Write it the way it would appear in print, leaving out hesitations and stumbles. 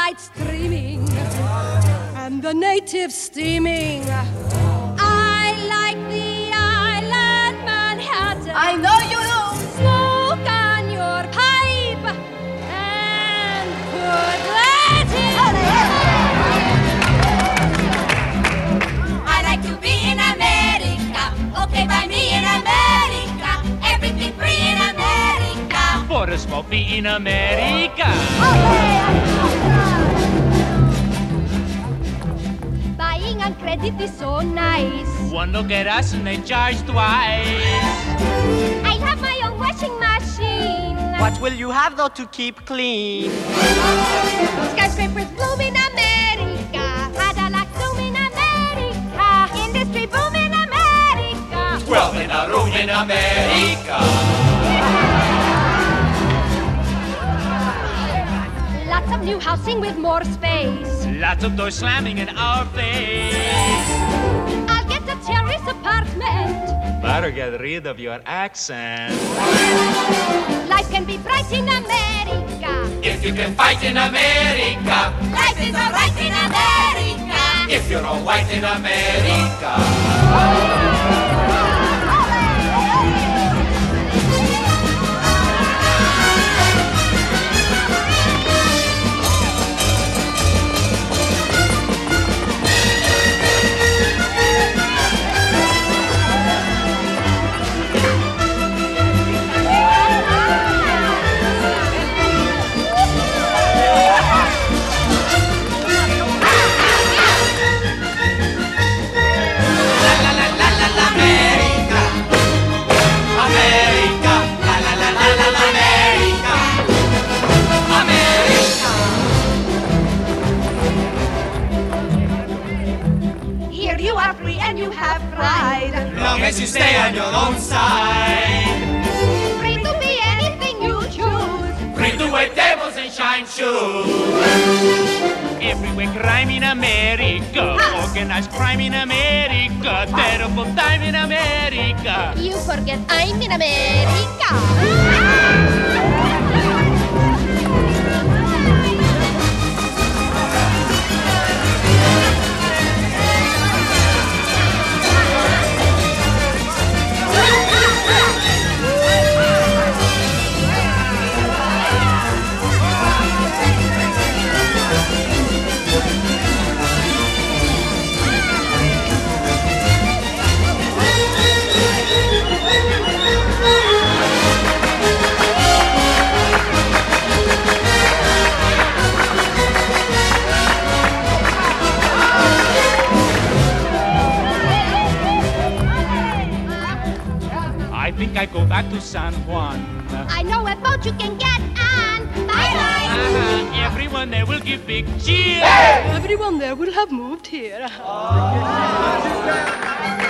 sunlight streaming and the natives steaming. I like the island Manhattan. I know you do. Smoke on your pipe and put that in. I like to be in America. Okay, by me in America. Everything free in America. For a smoke be in America. Buying on credit is so nice. One look at us and they charge twice. I have my own washing machine. What will you have though to keep clean? Skyscrapers bloom in America. Cadillac zoom in America. Industry boom in America. 12 in a room in America. Lots of new housing with more space. Lots of doors slamming in our face. I'll get a terrace apartment. Better get rid of your accent. Life can be bright in America. If you can fight in America. Life is alright in America. If you're all white in America. Here you are free and you have pride. Long as you stay on your own side. Free to be anything you choose. Free to wear tables and shine shoes. Everywhere crime in America. Organized crime in America. Terrible time in America. You forget I'm in America. I think I go back to San Juan. I know a boat you can get on. Bye-bye. Everyone there will give big cheers. Everyone there will have moved here.